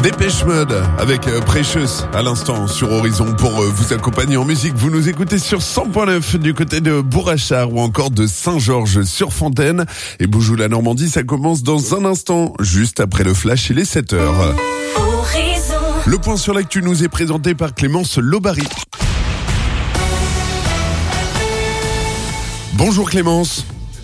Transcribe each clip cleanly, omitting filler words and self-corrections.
Dépêche Mode avec Precious à l'instant sur Horizon pour vous accompagner en musique. Vous nous écoutez sur 100.9 du côté de Bourg-Achard ou encore de Saint-Georges-sur-Fontaine. Et Boujou la Normandie, ça commence dans un instant, juste après le flash, il est 7h. Horizon. Le point sur l'actu nous est présenté par Clémence Lobary. Bonjour Clémence.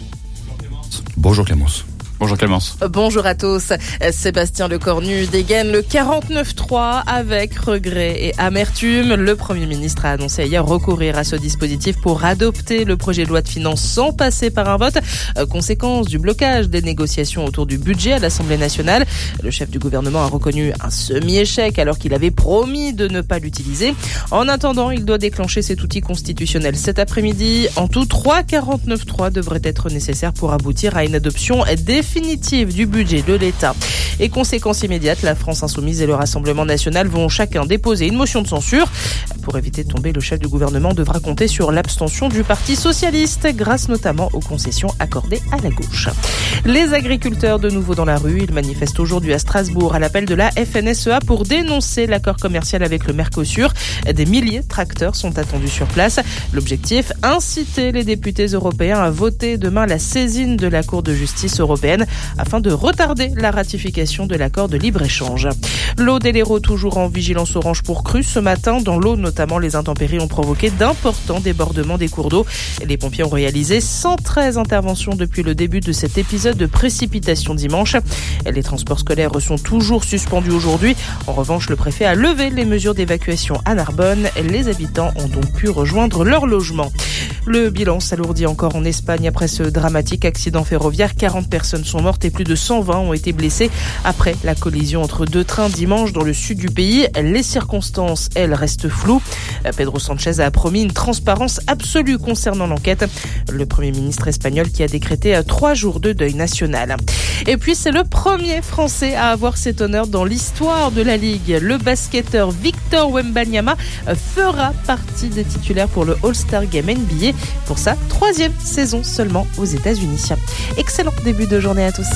Bonjour Clémence. Bonjour Clémence. Bonjour à tous. Sébastien Lecornu dégaine le 49.3 avec regret et amertume. Le Premier ministre a annoncé hier recourir à ce dispositif pour adopter le projet de loi de finances sans passer par un vote. Conséquence du blocage des négociations autour du budget à l'Assemblée nationale. Le chef du gouvernement a reconnu un semi-échec alors qu'il avait promis de ne pas l'utiliser. En attendant, il doit déclencher cet outil constitutionnel cet après-midi. En tout, 3 49.3 devraient être nécessaires pour aboutir à une adoption définitive du budget de l'État. Et conséquence immédiate, la France Insoumise et le Rassemblement National vont chacun déposer une motion de censure. Pour éviter de tomber, le chef du gouvernement devra compter sur l'abstention du Parti Socialiste, grâce notamment aux concessions accordées à la gauche. Les agriculteurs de nouveau dans la rue, ils manifestent aujourd'hui à Strasbourg à l'appel de la FNSEA pour dénoncer l'accord commercial avec le Mercosur. Des milliers de tracteurs sont attendus sur place. L'objectif, inciter les députés européens à voter demain la saisine de la Cour de justice européenne afin de retarder la ratification de l'accord de libre-échange. L'Aude et l'Hérault toujours en vigilance orange pour crue ce matin. Dans l'Aude notamment, les intempéries ont provoqué d'importants débordements des cours d'eau. Les pompiers ont réalisé 113 interventions depuis le début de cet épisode de précipitation dimanche. Les transports scolaires sont toujours suspendus aujourd'hui. En revanche, le préfet a levé les mesures d'évacuation à Narbonne. Les habitants ont donc pu rejoindre leur logement. Le bilan s'alourdit encore en Espagne après ce dramatique accident ferroviaire. 40 personnes sont mortes et plus de 120 ont été blessées après la collision entre deux trains dimanche dans le sud du pays. Les circonstances, elles, restent floues. Pedro Sanchez a promis une transparence absolue concernant l'enquête. Le Premier ministre espagnol qui a décrété 3 jours de deuil national. Et puis c'est le premier Français à avoir cet honneur dans l'histoire de la Ligue. Le basketteur Victor Wembanyama fera partie des titulaires pour le All-Star Game NBA pour sa 3e saison seulement aux États-Unis. Excellent début de journée à tous.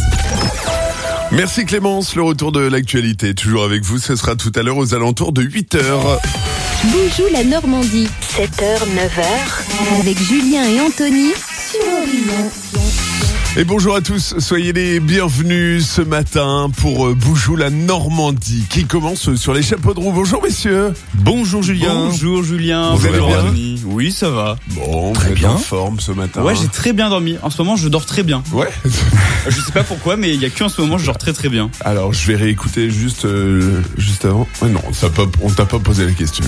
Merci Clémence, le retour de l'actualité toujours avec vous, ce sera tout à l'heure aux alentours de 8h. Boujou la Normandie. 7h, 9h. Avec Julien et Anthony sur Horizon. Et bonjour à tous, soyez les bienvenus ce matin pour Boujou la Normandie qui commence sur les chapeaux de roue. Bonjour messieurs. Bonjour Julien. Bonjour Julien. Vous allez bien ? Anthony. Oui, ça va. Bon, Très vous êtes bien. en forme ce matin. Ouais, j'ai très bien dormi. En ce moment, je dors très bien. Ouais. Je sais pas pourquoi, mais il y a qu'en ce moment, je dors très très bien. Alors je vais réécouter juste avant. Ouais, non, on t'a pas posé la question.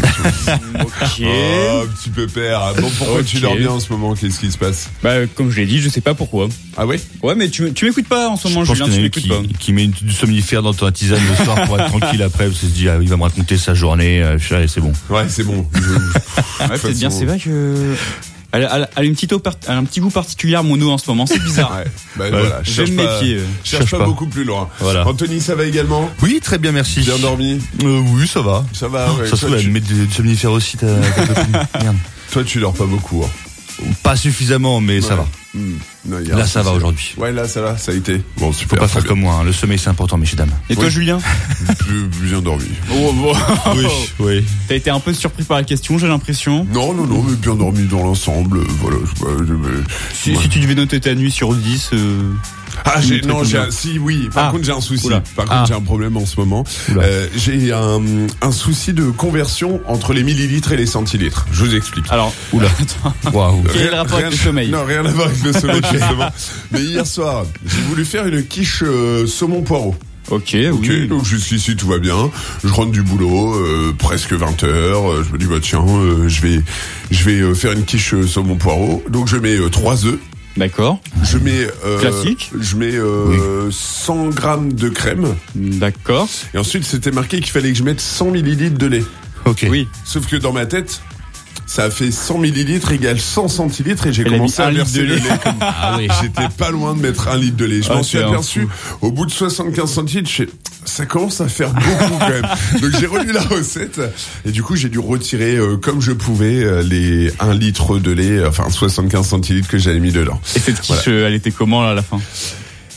Ok. Oh, petit pépère. Bon, pourquoi Ok. tu dors bien en ce moment ? Qu'est-ce qui se passe ? Bah, comme je l'ai dit, je sais pas pourquoi. Ah ouais ? Ouais, mais tu m'écoutes pas en ce moment, Je pense Julien, qu'il y en tu a m'écoutes pas. qui met du somnifère dans ta tisane le soir pour être tranquille après, parce qu'il se dit il va me raconter sa journée, c'est bon. Ouais, c'est bon. Ouais, peut-être bien, c'est vrai que... Elle a un petit goût particulier à mon eau en ce moment, c'est bizarre. Ouais. Bah, voilà, Je vais me méfier. Cherche pas pas. beaucoup plus loin. Voilà. Anthony, ça va également ? Oui, très bien, merci. Bien dormi ? Oui, ça va. Ça va, ouais. Ça se trouve, Toi, elle met du somnifère aussi, ta copine. Merde. toi, tu dors pas beaucoup. Hein. Pas suffisamment, mais ça va. Non, il y a Là, un ça va souci. aujourd'hui. Ouais, là, ça va, ça a été. Bon, Faut super. pas très faire bien. comme moi, hein. Le sommeil c'est important, messieurs dames. Et toi, Oui. Julien? Bien dormi. Oh, bon. Oui. T'as été un peu surpris par la question, j'ai l'impression. Non, mais bien dormi dans l'ensemble. Voilà. Si tu devais noter ta nuit sur 10, Ah, Tu mettrais combien oui. Par Ah. contre, j'ai un souci. Oula. Par contre, j'ai un problème en ce moment. Oula. J'ai un souci de conversion entre les millilitres et les centilitres. Je vous explique. alors, Oula. attends. Waouh. Quel est le rapport avec le sommeil? Non, rien à voir avec le sommeil, justement. Mais hier soir, j'ai voulu faire une quiche saumon poireau. Ok, Ok, oui. donc jusqu'ici tout va bien. Je rentre du boulot, presque 20h. Je me dis bah tiens, je vais faire une quiche saumon poireau. Donc je mets 3 œufs. D'accord. Je mets Classique. Je mets 100 grammes de crème. D'accord. Et ensuite c'était marqué qu'il fallait que je mette 100 millilitres de lait. Ok. Oui. Sauf que dans ma tête, ça a fait 100 millilitres égale 100 centilitres et j'ai Elle a commencé mis à un verser litre de le lait. lait. Comme... Ah oui. J'étais pas loin de mettre 1 litre de lait. Je m'en suis c'est un aperçu au bout de 75 centilitres. Ça commence à faire beaucoup quand même. Donc j'ai relu la recette et du coup j'ai dû retirer comme je pouvais les 1 litre de lait, enfin 75 centilitres que j'avais mis dedans. Et cette quiche, elle était comment là à la fin?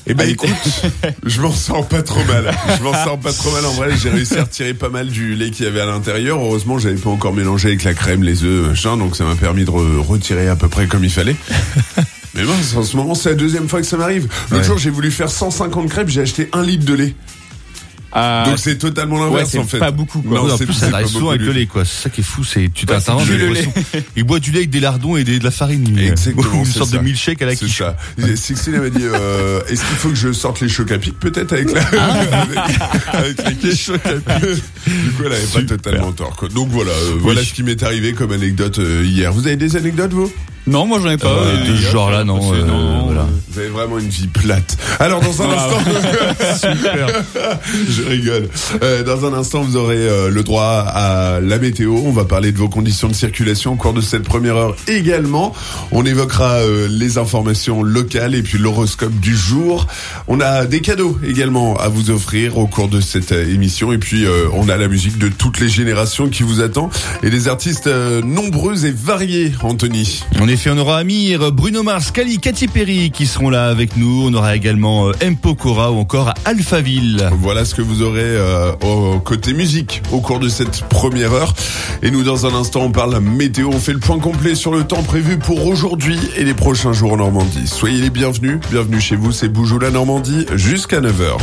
Eh ben écoute, je m'en sors pas trop mal. En vrai, j'ai réussi à retirer pas mal du lait qu'il y avait à l'intérieur. Heureusement, j'avais pas encore mélangé avec la crème, les œufs, machin, donc ça m'a permis de retirer à peu près comme il fallait. Mais mince, en ce moment, c'est la deuxième fois que ça m'arrive. L'autre jour, j'ai voulu faire 150 crêpes, j'ai acheté 1 litre de lait. Donc c'est totalement l'inverse en fait. Pas beaucoup quoi. Non, en plus ça arrive souvent avec le lait quoi. C'est ça qui est fou, c'est tu t'attends il boit du lait avec des lardons et de la farine. Exactement. Une sorte de milkshake à la quiche. C'est ça. Sixtine m'a dit est-ce qu'il faut que je sorte les chocs à pic peut-être avec la avec les quiches. Du coup elle avait pas totalement tort quoi. Donc voilà ce qui m'est arrivé comme anecdote hier. Vous avez des anecdotes vous? Non, moi j'en ai pas. De ce genre-là, non. Voilà. Vous avez vraiment une vie plate. Alors dans un instant, super. Je rigole. Dans un instant, vous aurez le droit à la météo. On va parler de vos conditions de circulation au cours de cette première heure également. On évoquera les informations locales et puis l'horoscope du jour. On a des cadeaux également à vous offrir au cours de cette émission. Et puis on a la musique de toutes les générations qui vous attend et des artistes nombreux et variés, Anthony. En effet, on aura Amir, Bruno Mars, Kali, Katy Perry qui seront là avec nous. On aura également M. Pokora ou encore Alphaville. Voilà ce que vous aurez au côté musique au cours de cette première heure. Et nous, dans un instant, on parle météo. On fait le point complet sur le temps prévu pour aujourd'hui et les prochains jours en Normandie. Soyez les bienvenus. Bienvenue chez vous. C'est Bonjour la Normandie jusqu'à 9h.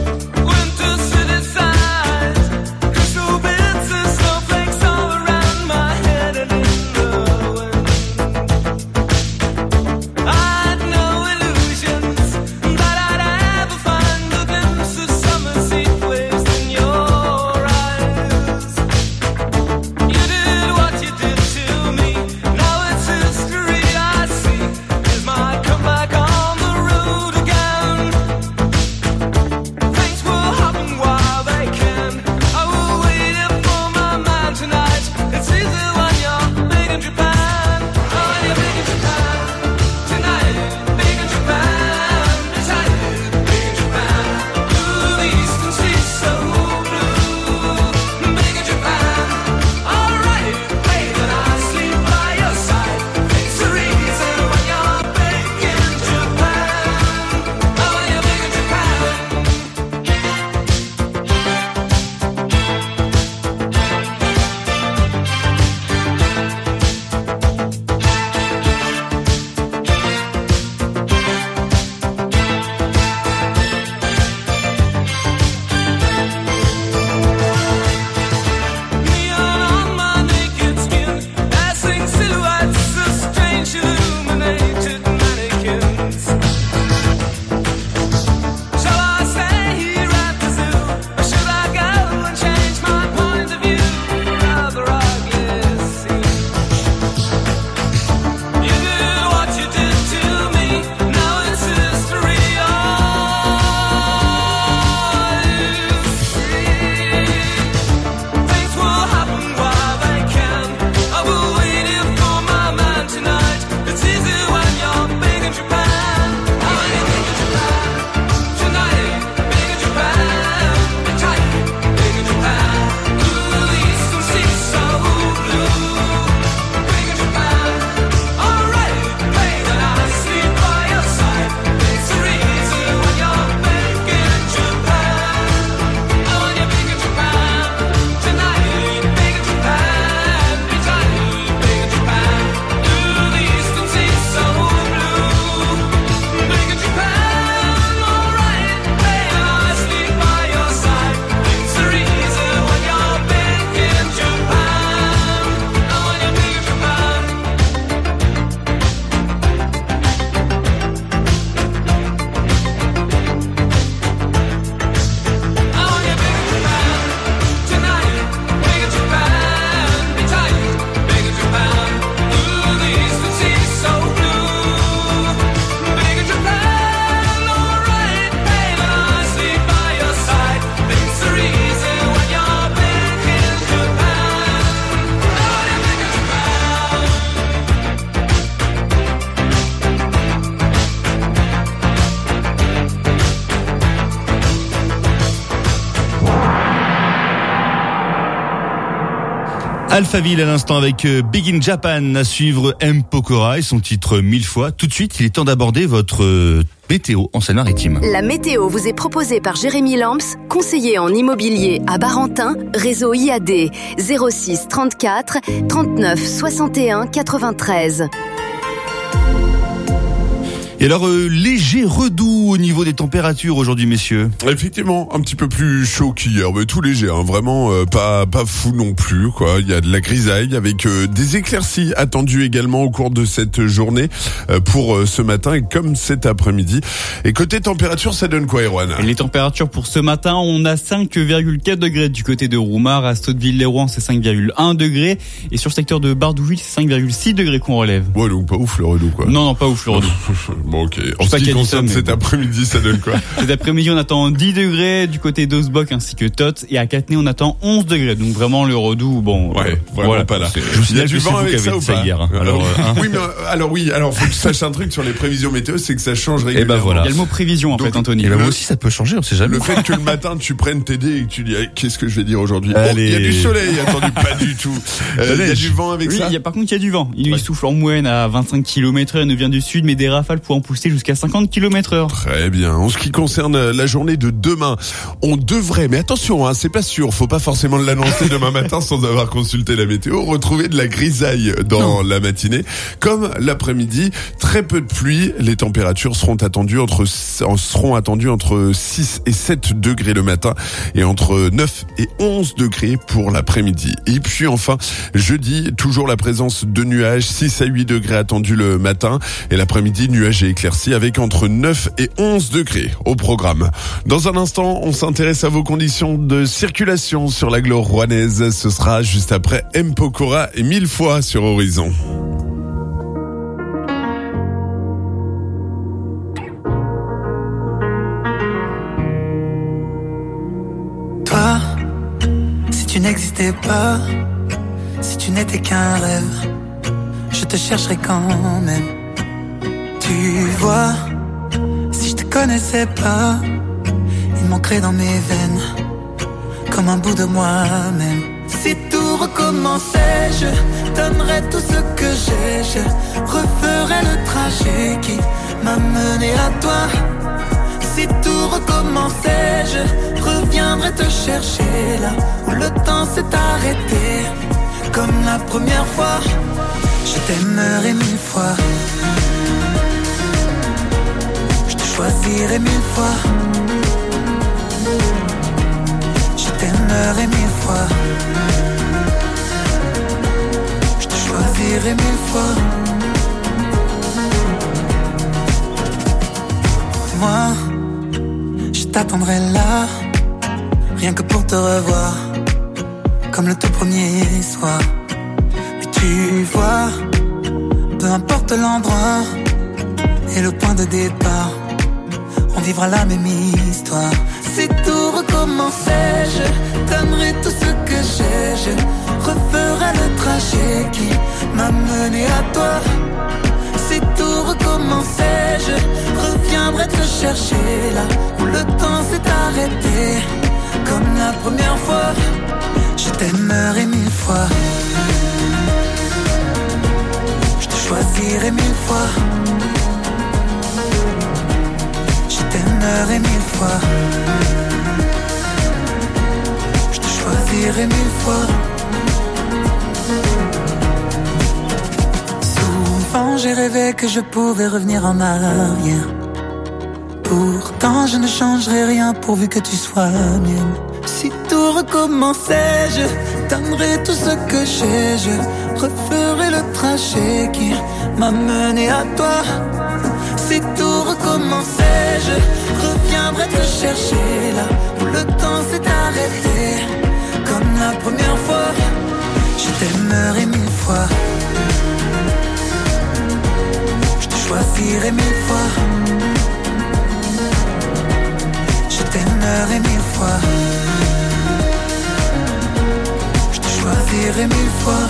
Alphaville à l'instant avec Big in Japan, à suivre M. Pokora et son titre 1000 fois. Tout de suite, il est temps d'aborder votre météo en Seine-Maritime. La météo vous est proposée par Jérémy Lamps, conseiller en immobilier à Barentin, réseau IAD 06 34 39 61 93. Et alors, léger redoux au niveau des températures aujourd'hui, messieurs. Effectivement, un petit peu plus chaud qu'hier, mais tout léger, hein, vraiment pas fou non plus, quoi. Il y a de la grisaille avec des éclaircies attendues également au cours de cette journée pour ce matin et comme cet après-midi. Et côté température, ça donne quoi, Erwan ? Les températures pour ce matin, on a 5,4 degrés du côté de Roumar, à Sotteville-les-Rouen, c'est 5,1 degrés, et sur le secteur de Bardouville, c'est 5,6 degrés qu'on relève. Ouais, donc pas ouf le redoux, quoi. Non, pas ouf le redoux. Bon, ok. En ce qui concerne cet après-midi, ça donne quoi ? Cet après-midi, on attend 10 degrés du côté d'Osbok ainsi que Tot, et à Catenay, on attend 11 degrés. Donc vraiment le redoux, bon. Ouais, vraiment voilà, pas là. Il y a du vent avec ça ou pas hier. Alors faut que tu saches un truc sur les prévisions météo, c'est que ça change régulièrement. Et ben voilà. Il y a le mot prévision en fait, Anthony. Et ben moi aussi, ça peut changer, on sait jamais. Le fait que le matin tu prennes tes dés et que tu dis qu'est-ce que je vais dire aujourd'hui ? Allez. Il y a du soleil, attendu pas du tout. Il y a du vent avec ça. Par contre, il y a du vent. Il souffle en moyenne à 25 km/h, il nous vient du sud, mais des rafales pouvant pousser jusqu'à 50 km/h. Très bien. En ce qui concerne la journée de demain, on devrait, mais attention, c'est pas sûr, faut pas forcément l'annoncer demain matin sans avoir consulté la météo, retrouver de la grisaille dans la matinée. Comme l'après-midi, très peu de pluie, les températures seront attendues entre 6 et 7 degrés le matin et entre 9 et 11 degrés pour l'après-midi. Et puis enfin, jeudi, toujours la présence de nuages, 6 à 8 degrés attendus le matin et l'après-midi, nuages et éclaircies avec entre 9 et 11 degrés au programme. Dans un instant, on s'intéresse à vos conditions de circulation sur l'agglo rouennaise. Ce sera juste après M. Pokora et 1000 fois sur Horizon. Toi, si tu n'existais pas, si tu n'étais qu'un rêve, je te chercherais quand même. Tu vois, si je te connaissais pas, il manquerait dans mes veines comme un bout de moi-même. Si tout recommençait, je donnerais tout ce que j'ai. Je referais le trajet qui m'a mené à toi. Si tout recommençait, je reviendrais te chercher là où le temps s'est arrêté. Comme la première fois, je t'aimerais 1000 fois. Choisirais 1000 fois. Je t'aimerais 1000 fois. Je te choisirais 1000 fois. Moi, je t'attendrai là, rien que pour te revoir, comme le tout premier soir. Mais tu vois, peu importe l'endroit et le point de départ, on vivra la même histoire. Si tout recommençait, je donnerais tout ce que j'ai. Je referais le trajet qui m'a mené à toi. Si tout recommençait, je reviendrais te chercher là où le temps s'est arrêté. Comme la première fois, je t'aimerais 1000 fois. Je te choisirais 1000 fois. Je t'aimerais 1000 fois. Je te choisirais 1000 fois. Souvent j'ai rêvé que je pouvais revenir en arrière. Pourtant je ne changerai rien pourvu que tu sois mienne. Si tout recommençait, je donnerais tout ce que j'ai. Je referais le trajet qui m'a mené à toi. Si tout recommençait, je reviendrais te chercher là où le temps s'est arrêté. Comme la première fois, je t'aimerais 1000 fois. Je te choisirais 1000 fois. Je t'aimerais 1000 fois. Je te choisirais 1000 fois.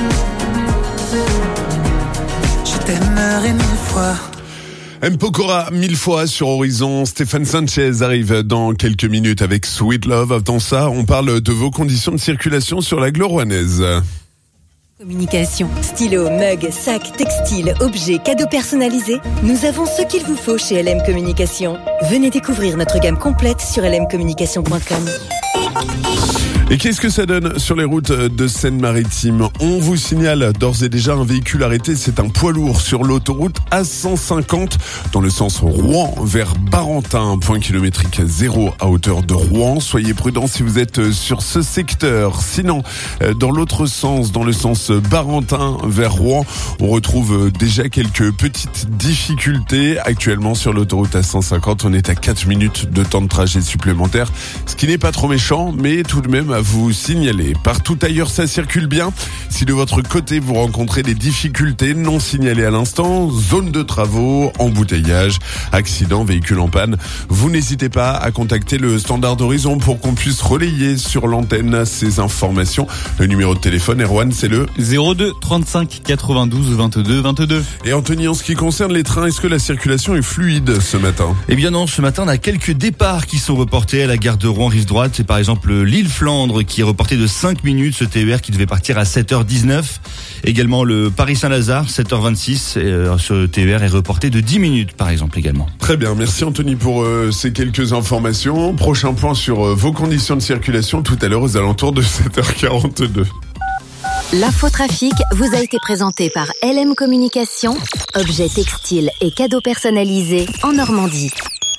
Je t'aimerais 1000 fois. M. Pokora, 1000 fois sur Horizon. Stéphane Sanchez arrive dans quelques minutes avec Sweet Love. Avant ça, on parle de vos conditions de circulation sur l'agglo rouennaise. Communication. Stylo, mug, sac, textile, objets, cadeaux personnalisés. Nous avons ce qu'il vous faut chez LM Communication. Venez découvrir notre gamme complète sur lmcommunication.com. Et qu'est-ce que ça donne sur les routes de Seine-Maritime? On vous signale d'ores et déjà un véhicule arrêté. C'est un poids lourd sur l'autoroute A150 dans le sens Rouen vers Barentin. Point kilométrique 0 à hauteur de Rouen. Soyez prudents si vous êtes sur ce secteur. Sinon, dans l'autre sens, dans le sens Barentin vers Rouen, on retrouve déjà quelques petites difficultés. Actuellement sur l'autoroute A150, on est à 4 minutes de temps de trajet supplémentaire. Ce qui n'est pas trop méchant, mais tout de même à vous signaler. Partout ailleurs, ça circule bien. Si de votre côté, vous rencontrez des difficultés non signalées à l'instant, zone de travaux, embouteillage, accident, véhicule en panne, vous n'hésitez pas à contacter le standard d'Horizon pour qu'on puisse relayer sur l'antenne ces informations. Le numéro de téléphone, Erwan, c'est le 02 35 92 22 22. Et Anthony, en ce qui concerne les trains, est-ce que la circulation est fluide ce matin? Eh bien non, ce matin, on a quelques départs qui sont reportés à la gare de Rouen rive droite. C'est par exemple Lille-Flandre qui est reporté de 5 minutes, ce TER qui devait partir à 7h19. Également le Paris-Saint-Lazare, 7h26. Ce TER est reporté de 10 minutes par exemple également. Très bien, merci Anthony pour ces quelques informations. Prochain point sur vos conditions de circulation tout à l'heure aux alentours de 7h42. L'infotrafic vous a été présenté par LM Communication, objets textiles et cadeaux personnalisés en Normandie.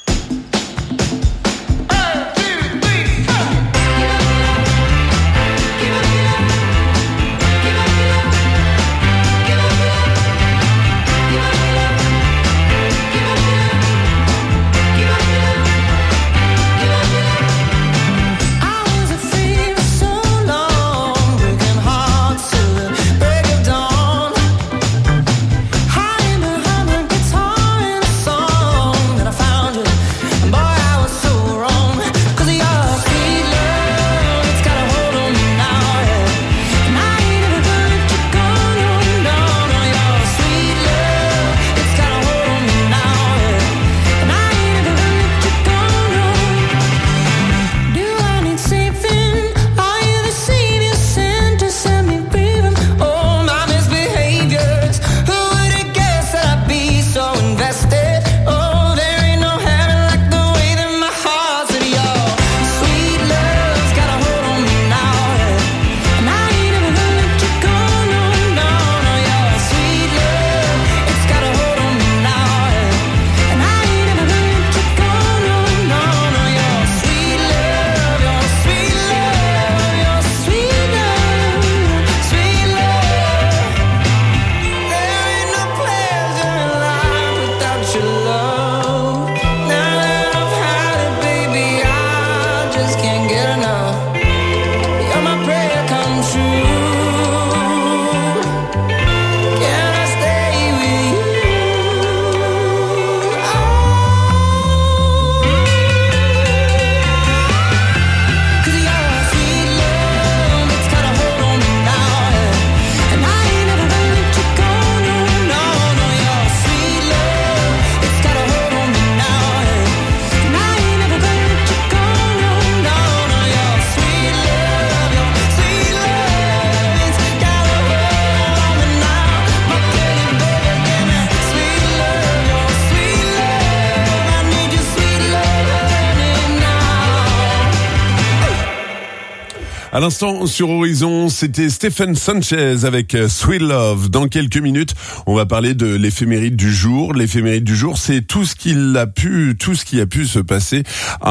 À l'instant, sur Horizon, c'était Stephen Sanchez avec Sweet Love. Dans quelques minutes, on va parler de l'éphéméride du jour. L'éphéméride du jour, c'est tout ce qui a pu se passer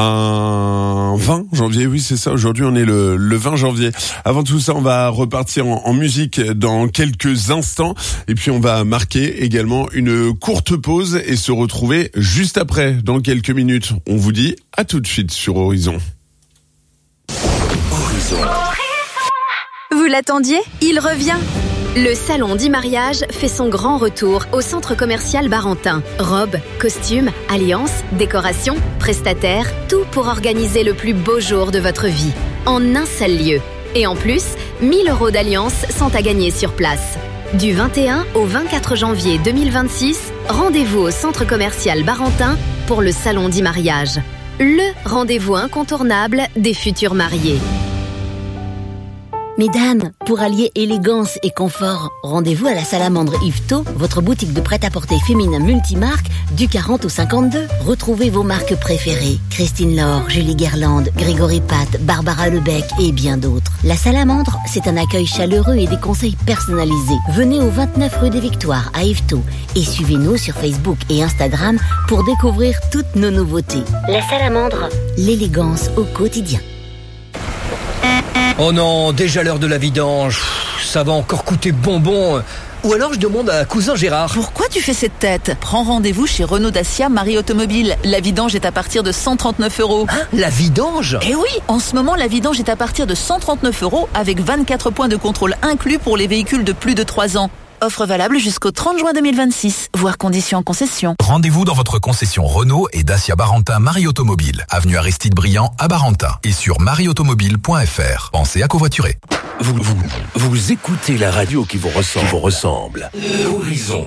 un 20 janvier. Oui, c'est ça. Aujourd'hui, on est le 20 janvier. Avant tout ça, on va repartir en musique dans quelques instants. Et puis, on va marquer également une courte pause et se retrouver juste après, dans quelques minutes. On vous dit à tout de suite sur Horizon. Vous l'attendiez? Il revient. Le salon du mariage fait son grand retour au centre commercial Barentin. Robes, costumes, alliances, décorations, prestataires, tout pour organiser le plus beau jour de votre vie. En un seul lieu. Et en plus, 1 000 € d'alliances sont à gagner sur place. Du 21 au 24 janvier 2026, rendez-vous au centre commercial Barentin pour le salon du mariage. Le rendez-vous incontournable des futurs mariés. Mesdames, pour allier élégance et confort, rendez-vous à la Salamandre Yvetot, votre boutique de prêt-à-porter féminin multimarque du 40 au 52. Retrouvez vos marques préférées. Christine Laure, Julie Guerlande, Grégory Pat, Barbara Lebec et bien d'autres. La Salamandre, c'est un accueil chaleureux et des conseils personnalisés. Venez au 29 rue des Victoires à Yvetot et suivez-nous sur Facebook et Instagram pour découvrir toutes nos nouveautés. La Salamandre, l'élégance au quotidien. Oh non, déjà l'heure de la vidange. Ça va encore coûter bonbon. Ou alors je demande à cousin Gérard. Pourquoi tu fais cette tête ? Prends rendez-vous chez Renault Dacia Marie Automobile. La vidange est à partir de 139 €. Hein ? La vidange ? Eh oui, en ce moment la vidange est à partir de 139 € avec 24 points de contrôle inclus pour les véhicules de plus de 3 ans. Offre valable jusqu'au 30 juin 2026, voire conditions en concession. Rendez-vous dans votre concession Renault et Dacia Barentin Marie Automobile, avenue Aristide Briand à Barentin et sur marieautomobile.fr. Pensez à covoiturer. Vous écoutez la radio qui vous ressemble. Horizon.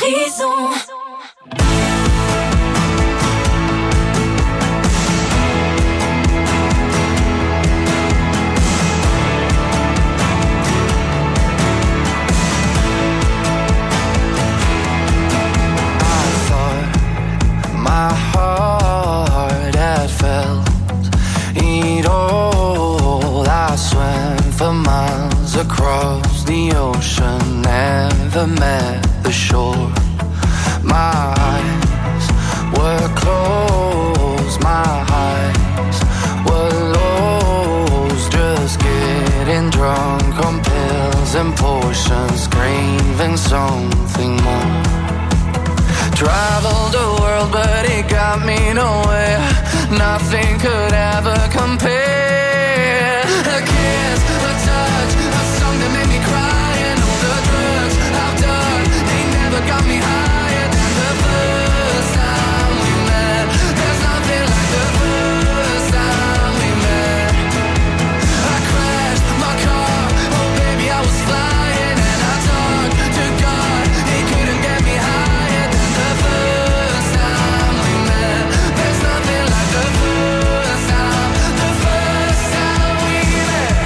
My heart had felt it all. I swam for miles across the ocean, never met the shore. My eyes were closed, my eyes were lost, just getting drunk on pills and potions, craving something more. Traveled the world, but it got me nowhere. Nothing could ever compare. A kiss, a touch, a song that made me cry, and all the drugs I've done, they never got me higher than the first time we met. There's nothing like the first time we met. I crashed my car, oh baby I was flying, and I talked to God, he couldn't get me higher than the first time we met. There's nothing like the first time we met.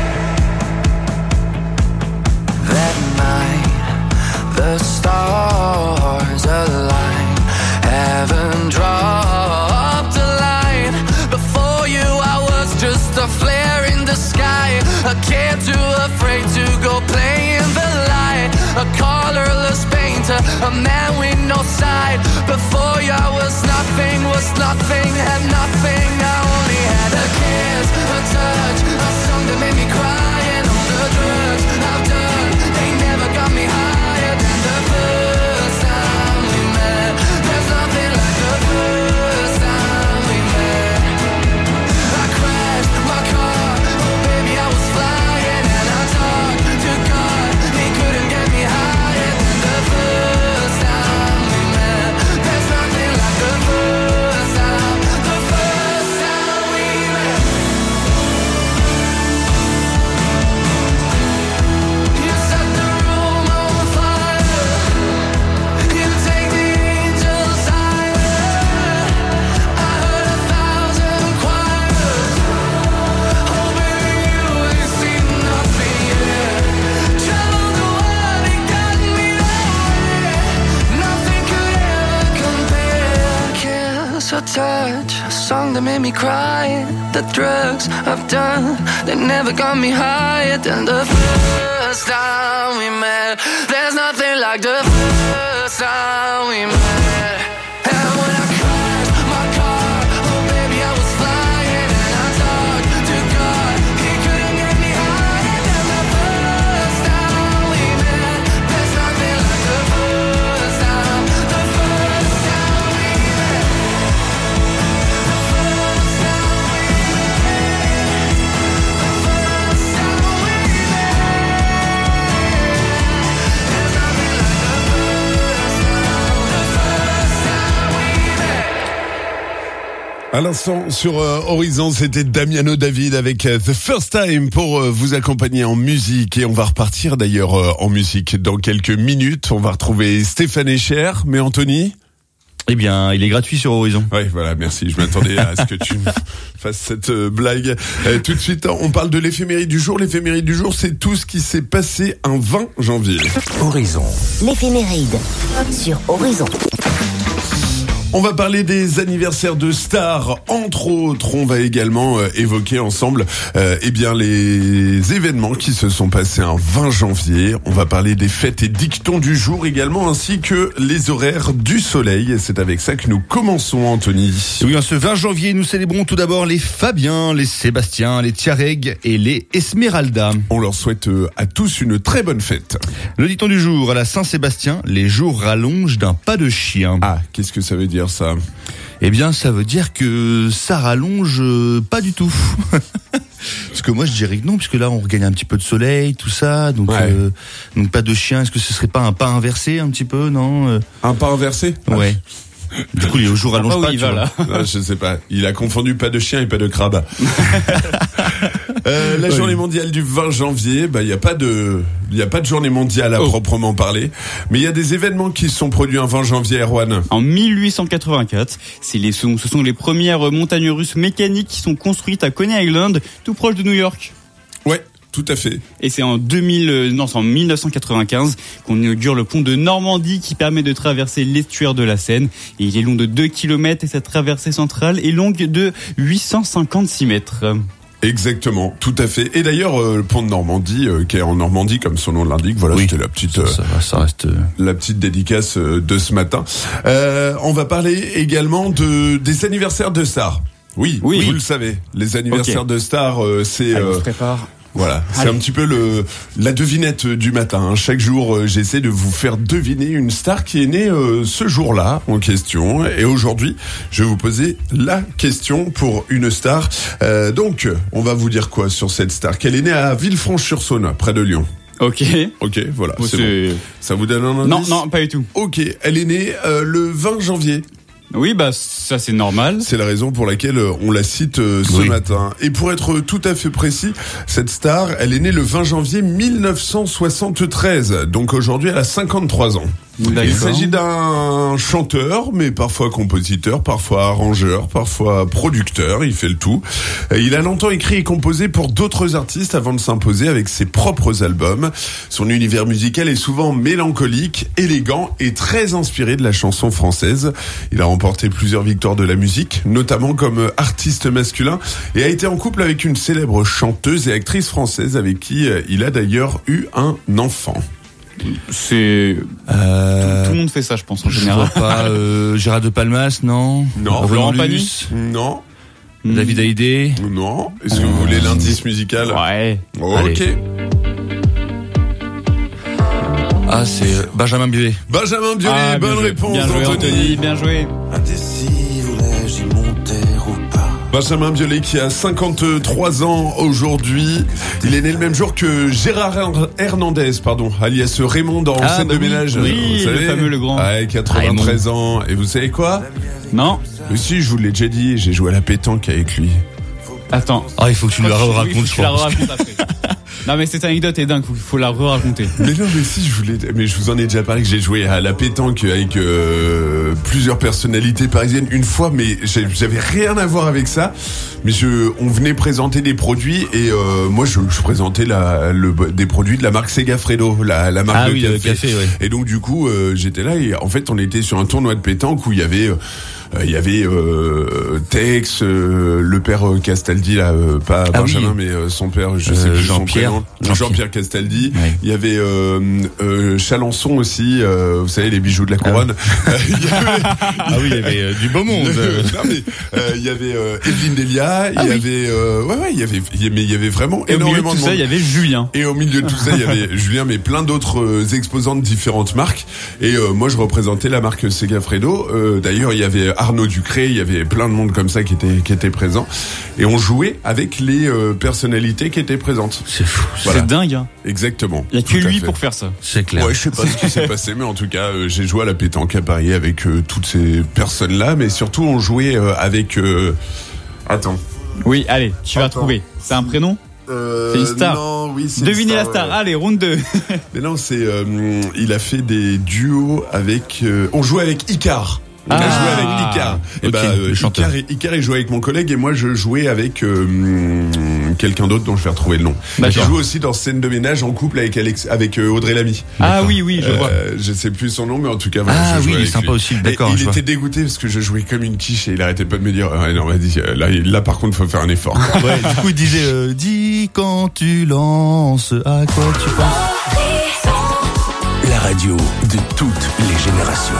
That night, the stars aligned, heaven dropped a line. Before you I was just a flare in the sky, a kid too afraid to go play in the light, a colorless painter, a man with no side. Before you I was nothing, had nothing. I only had a kiss, a touch, a song that made me cry, and all the drugs I've done, they never got me higher than the first time we met. There's nothing like the first time we met. I crashed my car, oh baby I was flying, and I talked to God, he couldn't get me higher than the first time we met. There's nothing like the first time we met. You set the room on fire, you take the angels higher. I heard 1,000 choirs, oh baby you ain't seen nothing yet. Traveled the world, it got me there. Nothing could ever compare. Kiss or touch, a song that made me cry. The drugs I've done, they never got me higher than the first time we met. There's nothing like the first time we met. And when I crashed my car, oh baby I was flying, and I talked to God, he couldn't get me higher than the first time we met. There's nothing like the first time we met. The first time we met. There's nothing like the first time we met. À l'instant, sur Horizon, c'était Damiano David avec The First Time pour vous accompagner en musique. Et on va repartir d'ailleurs en musique dans quelques minutes. On va retrouver Stéphane Echer. Mais Anthony ? Eh bien, il est gratuit sur Horizon. Oui, voilà, merci. Je m'attendais à ce que tu fasses cette blague. Tout de suite, on parle de l'éphéméride du jour. L'éphéméride du jour, c'est tout ce qui s'est passé un 20 janvier. Horizon. L'éphéméride sur Horizon. On va parler des anniversaires de stars, entre autres. On va également évoquer ensemble les événements qui se sont passés un 20 janvier. On va parler des fêtes et dictons du jour également, ainsi que les horaires du soleil. Et c'est avec ça que nous commençons, Anthony. Oui, en ce 20 janvier, nous célébrons tout d'abord les Fabiens, les Sébastien, les Tiareg et les Esmeralda. On leur souhaite à tous une très bonne fête. Le dicton du jour, à la Saint-Sébastien, les jours rallongent d'un pas de chien. Ah, qu'est-ce que ça veut dire ça? Eh bien, ça veut dire que ça rallonge pas du tout. Parce que moi, je dirais que non, puisque là, on regagne un petit peu de soleil, tout ça. Donc, donc pas de chien. Est-ce que ce serait pas un pas inversé un petit peu, non? Un pas inversé? Ouais. Du coup, les jours rallongent pas. Il va là. Non, je sais pas. Il a confondu pas de chien et pas de crabe. La journée mondiale du 20 janvier, il y a pas de journée mondiale à proprement parler, mais il y a des événements qui se sont produits un 20 janvier, Erwan. En 1884, ce sont les premières montagnes russes mécaniques qui sont construites à Coney Island, tout proche de New York. Ouais. Tout à fait. Et c'est en 1995 qu'on inaugure le pont de Normandie qui permet de traverser l'estuaire de la Seine. Et il est long de 2 km et sa traversée centrale est longue de 856 mètres. Exactement, tout à fait. Et d'ailleurs, le pont de Normandie, qui est en Normandie, comme son nom l'indique, voilà, c'était la petite, ça reste la petite dédicace de ce matin. On va parler également des anniversaires de stars. Oui, vous le savez, les anniversaires de stars, c'est. On se prépare. Voilà, c'est un petit peu la devinette du matin. Chaque jour, j'essaie de vous faire deviner une star qui est née ce jour-là en question. Et aujourd'hui, je vais vous poser la question pour une star. Donc, on va vous dire quoi sur cette star? Qu'elle est née à Villefranche-sur-Saône, près de Lyon. Ok, voilà, c'est bon. Ça vous donne un indice? Non, pas du tout. Ok, elle est née le 20 janvier. Oui, ça c'est normal. C'est la raison pour laquelle on la cite ce matin. Et pour être tout à fait précis, cette star, elle est née le 20 janvier 1973. Donc aujourd'hui, elle a 53 ans. Il s'agit d'un chanteur, mais parfois compositeur, parfois arrangeur, parfois producteur, il fait le tout. Il a longtemps écrit et composé pour d'autres artistes avant de s'imposer avec ses propres albums. Son univers musical est souvent mélancolique, élégant et très inspiré de la chanson française. Il a remporté plusieurs victoires de la musique, notamment comme artiste masculin, et a été en couple avec une célèbre chanteuse et actrice française avec qui il a d'ailleurs eu un enfant. C'est tout le monde fait ça, je pense en général. Je vois pas Gérard de Palmas, non. Laurent Pagny, non. David Hallyday, non. Est-ce que vous voulez l'indice musical? Ouais. Ok. Ah, c'est Benjamin Biolay. Benjamin Biolay, bonne réponse. Bien joué, Anthony, bien joué. Indécis, voulais-je y monter ou pas? Benjamin Biolay qui a 53 ans aujourd'hui. Il est né le même jour que Gérard Hernandez, alias Raymond dans Scène de ménage. Oui, vous savez, le fameux, le grand. Ouais, 93 ans. Et vous savez quoi? Non. Mais si, je vous l'ai déjà dit, j'ai joué à la pétanque avec lui. Attends. Ah, il faut que tu la racontes, je crois. Après. Non mais cette anecdote est dingue, faut la re-raconter. Mais non, mais si, je vous en ai déjà parlé que j'ai joué à la pétanque avec plusieurs personnalités parisiennes une fois, mais j'avais rien à voir avec ça. Mais on venait présenter des produits et moi je présentais des produits de la marque Segafredo, la marque de café. Ouais. Et donc du coup j'étais là et en fait on était sur un tournoi de pétanque où il y avait Tex, le père Castaldi là, pas Benjamin mais son père, je sais plus son prénom, Jean-Pierre Castaldi. Ouais. Il y avait Chalençon aussi, vous savez les bijoux de la couronne. Il y avait du beau monde. Non, mais il y avait Evelyne Delia, il y avait vraiment énormément de monde. Et au milieu de tout ça, il y avait Julien. Et au milieu de tout ça, il y avait Julien, mais plein d'autres exposants de différentes marques. Et moi, je représentais la marque Segafredo. D'ailleurs, il y avait Arnaud Ducré, il y avait plein de monde comme ça qui était présent. Et on jouait avec les personnalités qui étaient présentes. C'est fou. Voilà. C'est dingue, hein. Exactement. Il y a que lui pour faire ça. C'est clair. Ouais, je sais pas ce qui s'est passé, mais en tout cas, j'ai joué à la pétanque à Paris avec toutes ces personnes-là, mais surtout on jouait avec. Attends. Oui, allez, tu vas trouver. C'est un prénom? C'est une star. Non, oui, c'est devinez une la star. star. Allez, round 2. Mais non, c'est. Il a fait des duos avec. On jouait avec Icar. Il a joué avec Icar. Et Icar, il jouait avec mon collègue et moi je jouais avec quelqu'un d'autre dont je vais retrouver le nom. Il joue aussi dans Scène de ménage en couple avec Audrey Lamy. Ah oui, je vois. Je sais plus son nom, mais en tout cas, voilà, je jouais avec sympa lui. Aussi, d'accord. Il était dégoûté parce que je jouais comme une quiche et il arrêtait pas de me dire, non, vas-y, là par contre, faut faire un effort. Ouais, du coup, il disait, dis quand tu lances, à quoi tu penses? La radio de toutes les générations.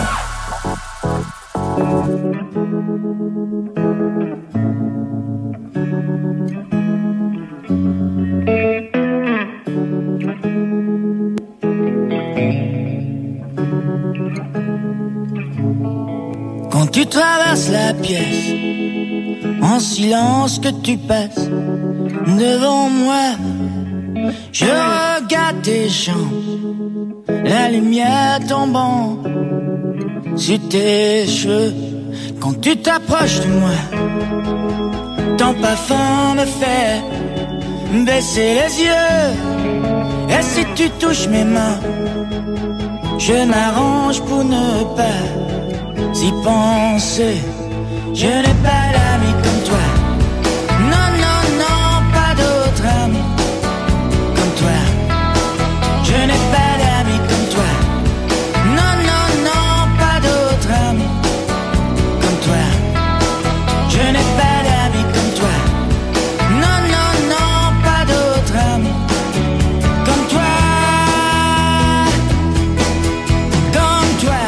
Quand tu traverses la pièce, en silence que tu passes devant moi, je regarde tes jambes, la lumière tombant sur tes cheveux. Quand tu t'approches de moi, ton parfum me fait baisser les yeux. Et si tu touches mes mains, je m'arrange pour ne pas y penser. Je n'ai pas d'amis comme toi. Non, non, non, pas d'autres amis comme toi. Je n'ai pas d'amis comme toi. Non, non, non, pas d'autres amis comme toi. Je n'ai pas d'amis comme toi. Non, non, non, pas d'autres amis comme toi. Comme toi.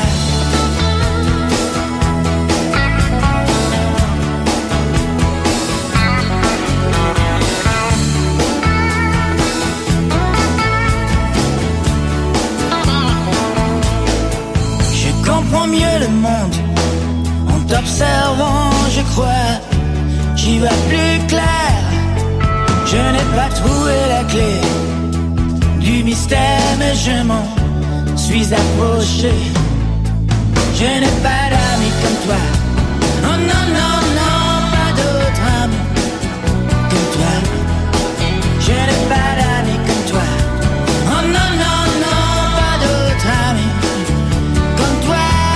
Mieux le monde en t'observant, je crois, j'y vois plus clair. Je n'ai pas trouvé la clé du mystère, mais je m'en suis approché. Je n'ai pas d'amis comme toi. Oh non, non, non, pas d'autres amis comme toi. Je n'ai pas d'amis comme toi. Oh non, non, non, pas d'autres amis comme toi.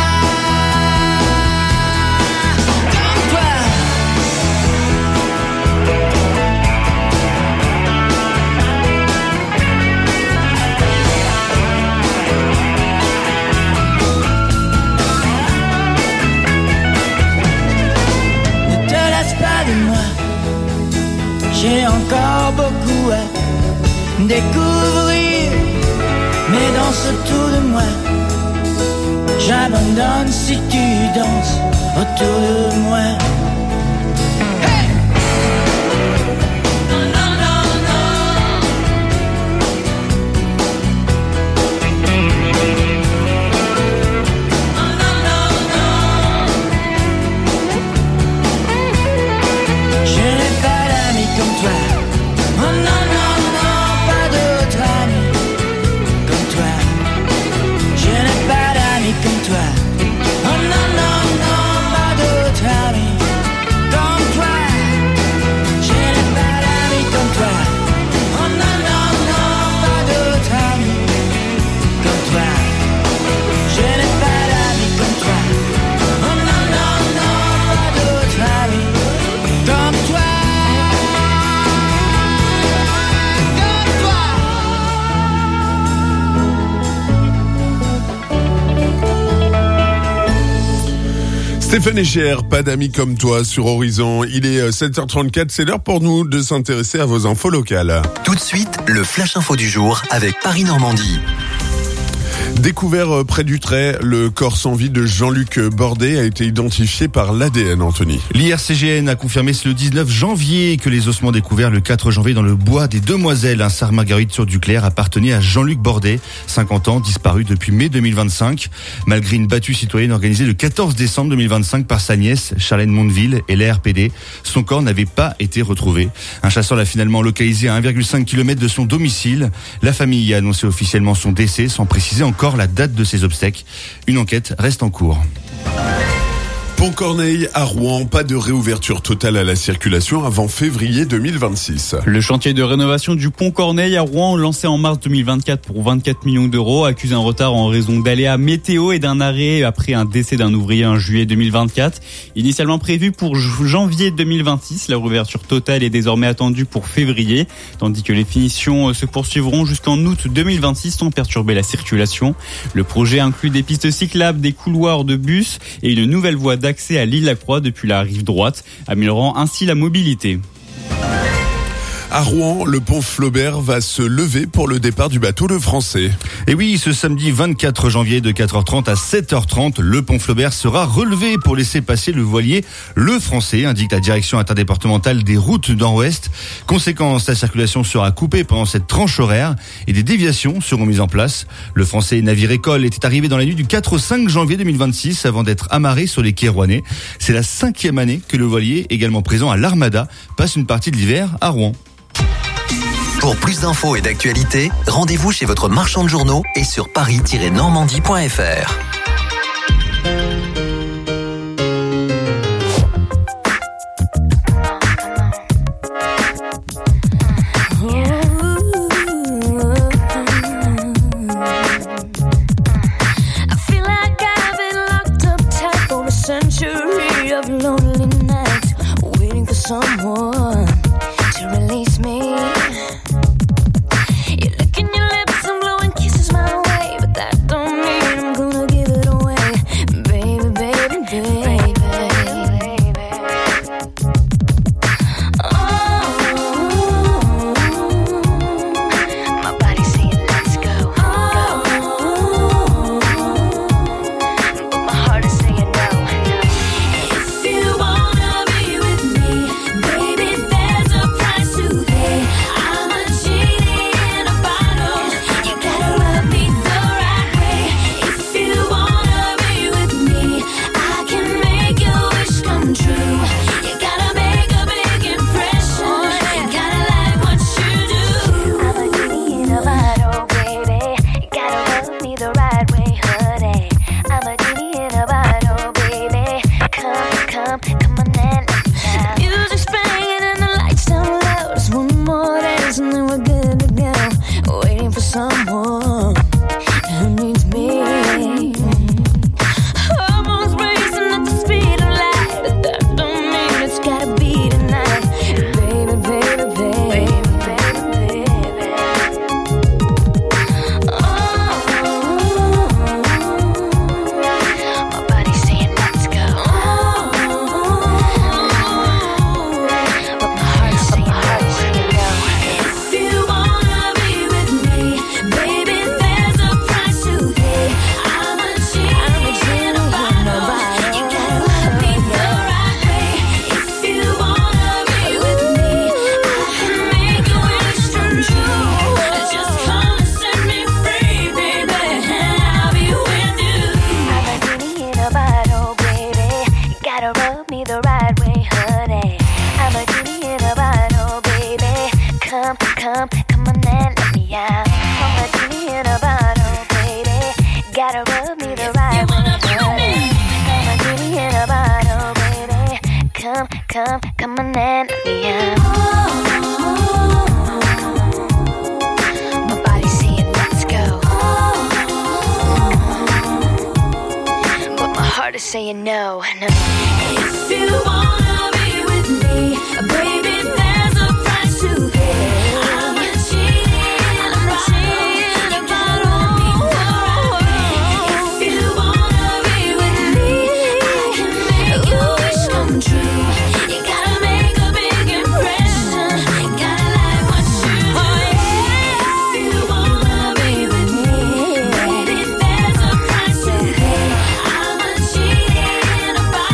J'ai encore beaucoup à découvrir, mais dans ce tour de moi, j'abandonne si tu danses autour de moi. Hey! Non, non, non, non. Non, non, non, non. Je n'ai pas d'amis comme toi. Oh non, non, non, pas d'autres amis comme toi. Je n'ai pas d'amis comme toi. Oh non, non, non, pas d'autres amis comme toi. Je n'ai pas d'amis comme toi. Oh non, non, non, pas d'autres amis comme toi. Je n'ai pas d'amis comme toi. Oh non, non, non, pas d'autres amis comme toi. Stéphane Echer, pas d'amis comme toi sur Horizon. Il est 7h34, c'est l'heure pour nous de s'intéresser à vos infos locales. Tout de suite, le Flash Info du jour avec Paris-Normandie. Découvert près du Trait, le corps sans vie de Jean-Luc Bordet a été identifié par l'ADN, Anthony. L'IRCGN a confirmé le 19 janvier que les ossements découverts le 4 janvier dans le bois des Demoiselles, un Sarre-Marguerite sur Duclair, appartenait à Jean-Luc Bordet, 50 ans, disparu depuis mai 2025. Malgré une battue citoyenne organisée le 14 décembre 2025 par sa nièce, Charlène Mondeville, et l'ARPD, son corps n'avait pas été retrouvé. Un chasseur l'a finalement localisé à 1,5 km de son domicile. La famille a annoncé officiellement son décès sans préciser encore la date de ses obsèques. Une enquête reste en cours. Pont Corneille à Rouen, pas de réouverture totale à la circulation avant février 2026. Le chantier de rénovation du pont Corneille à Rouen, lancé en mars 2024 pour 24 millions d'euros, accuse un retard en raison d'aléas météo et d'un arrêt après un décès d'un ouvrier en juillet 2024. Initialement prévu pour janvier 2026, la réouverture totale est désormais attendue pour février, tandis que les finitions se poursuivront jusqu'en août 2026 sans perturber la circulation. Le projet inclut des pistes cyclables, des couloirs de bus et une nouvelle voie d'accès à l'Île-la-Croix depuis la rive droite, améliorant ainsi la mobilité. À Rouen, le pont Flaubert va se lever pour le départ du bateau Le Français. Et oui, ce samedi 24 janvier de 4h30 à 7h30, le pont Flaubert sera relevé pour laisser passer le voilier Le Français, indique la direction interdépartementale des routes Nord-Ouest. Conséquence, la circulation sera coupée pendant cette tranche horaire et des déviations seront mises en place. Le Français, navire école, était arrivé dans la nuit du 4 au 5 janvier 2026 avant d'être amarré sur les quais rouennais. C'est la 5e année que le voilier, également présent à l'Armada, passe une partie de l'hiver à Rouen. Pour plus d'infos et d'actualités, rendez-vous chez votre marchand de journaux et sur paris-normandie.fr. Saying no, no. If you wanna be with me, baby, there's a price to pay. I'm not cheating about me the right way. If you wanna be with me, I can make your wish come true. You gotta make a big impression. You gotta like what you do. If you wanna be with me, baby, there's a price to pay. I'm not cheating about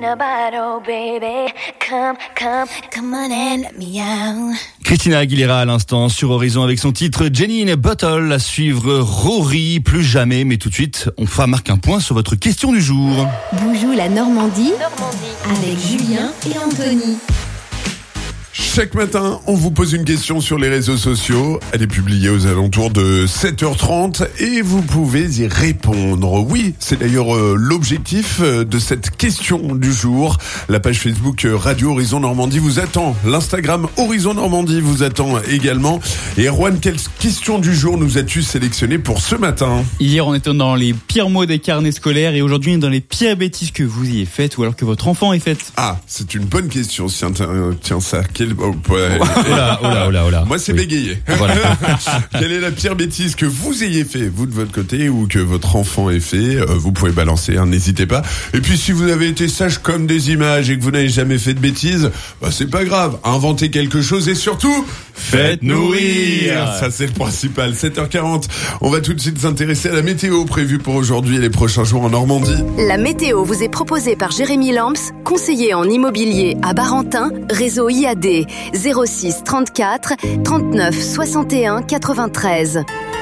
a bottle, baby. Come on and let me out. Christina Aguilera à l'instant sur Horizon avec son titre Jenny in a Bottle, à suivre Rory, plus jamais, mais tout de suite, on va marquer un point sur votre question du jour. Bonjour la Normandie. Avec Julien et Anthony. Chaque matin, on vous pose une question sur les réseaux sociaux. Elle est publiée aux alentours de 7h30 et vous pouvez y répondre. Oui, c'est d'ailleurs l'objectif de cette question du jour. La page Facebook Radio Horizon Normandie vous attend. L'Instagram Horizon Normandie vous attend également. Et Erwan, quelle question du jour nous as-tu sélectionné pour ce matin ? Hier, on était dans les pires mots des carnets scolaires et aujourd'hui, dans les pires bêtises que vous y ayez faites ou alors que votre enfant ait faites. Ah, c'est une bonne question. Tiens ça. Oh là. Moi, c'est bégayé. Voilà. Quelle est la pire bêtise que vous ayez fait, vous de votre côté, ou que votre enfant ait fait ? Vous pouvez balancer, n'hésitez pas. Et puis, si vous avez été sage comme des images et que vous n'avez jamais fait de bêtises, c'est pas grave. Inventez quelque chose et surtout, faites-nous rire. Ça, c'est le principal. 7h40. On va tout de suite s'intéresser à la météo prévue pour aujourd'hui et les prochains jours en Normandie. La météo vous est proposée par Jérémy Lamps, conseiller en immobilier à Barentin, réseau IAD, 06 34 39 61 93.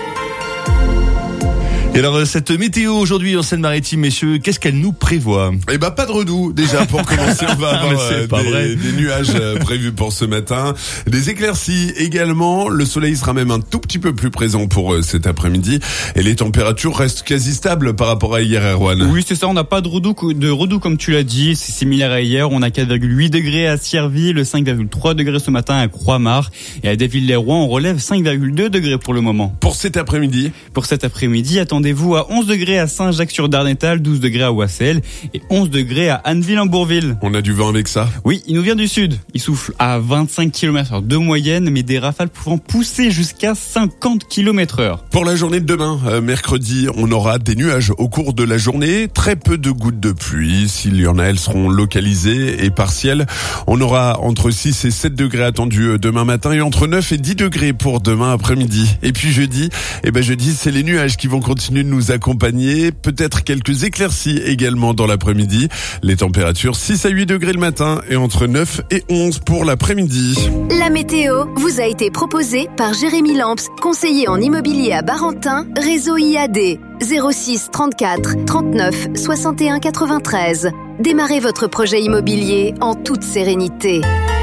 Et alors, cette météo aujourd'hui en Seine-Maritime, messieurs, qu'est-ce qu'elle nous prévoit ? Eh ben, pas de redoux. Déjà, pour commencer, on va avoir des nuages prévus pour ce matin. Des éclaircies également. Le soleil sera même un tout petit peu plus présent pour cet après-midi. Et les températures restent quasi stables par rapport à hier, Erwan. Oui, c'est ça. On n'a pas de redoux comme tu l'as dit. C'est similaire à hier. On a 4,8 degrés à Sierville, 5,3 degrés ce matin à Croix-Mart. Et à Déville-les-Rois, on relève 5,2 degrés pour le moment. Pour cet après-midi, attendez-vous à 11 degrés à Saint-Jacques-sur-Darnétal, 12 degrés à Oissel et 11 degrés à Anneville-en-Bourville. On a du vent avec ça ? Oui, il nous vient du sud. Il souffle à 25 km/h de moyenne, mais des rafales pouvant pousser jusqu'à 50 km/h. Pour la journée de demain, mercredi, on aura des nuages au cours de la journée, très peu de gouttes de pluie. S'il y en a, elles seront localisées et partielles. On aura entre 6 et 7 degrés attendus demain matin et entre 9 et 10 degrés pour demain après-midi. Et puis jeudi, c'est les nuages qui vont continuer de nous accompagner. Peut-être quelques éclaircies également dans l'après-midi. Les températures 6 à 8 degrés le matin et entre 9 et 11 pour l'après-midi. La météo vous a été proposée par Jérémy Lamps, conseiller en immobilier à Barentin, réseau IAD, 06 34 39 61 93. Démarrez votre projet immobilier en toute sérénité.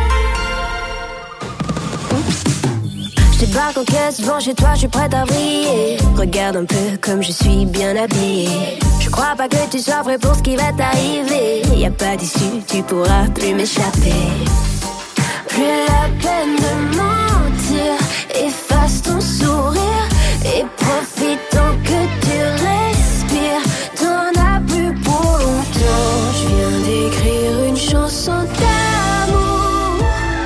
Débarque en caisse devant chez toi, je suis prête à briller. Regarde un peu comme je suis bien habillée. Je crois pas que tu sois prêt pour ce qui va t'arriver. Y a pas d'issue, tu pourras plus m'échapper. Plus la peine de mentir, efface ton sourire et profite tant que tu respires. T'en as plus pour longtemps. Je viens d'écrire une chanson d'amour,